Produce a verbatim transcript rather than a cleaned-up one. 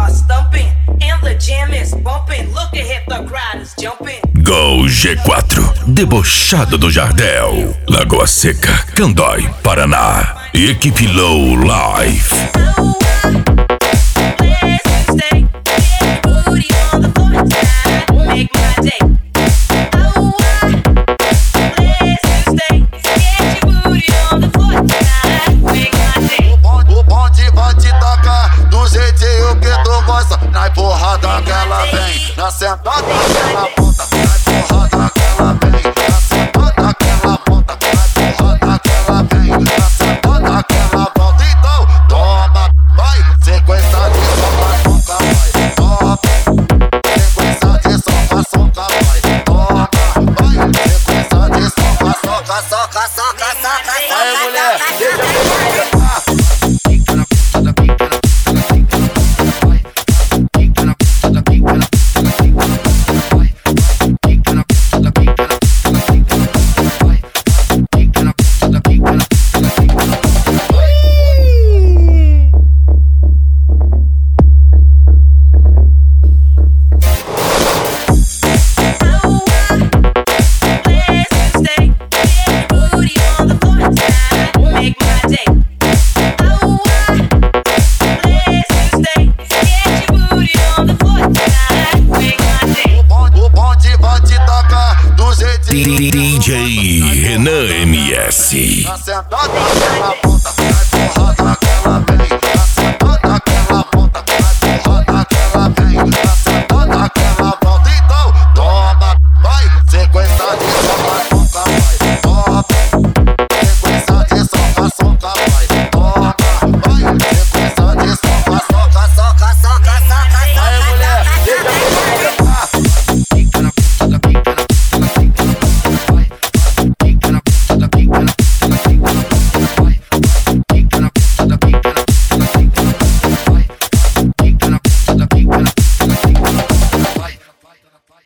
stumping, and the jam is bumping. Look ahead, the crowd is jumping. Gol G quatro, debochado do Jardel, Lagoa Seca, Candói, Paraná. Equipe Low Life. O bonde vai te tacar do jeitinho que tu gosta. Na empurrada que ela vem, na sentada que ela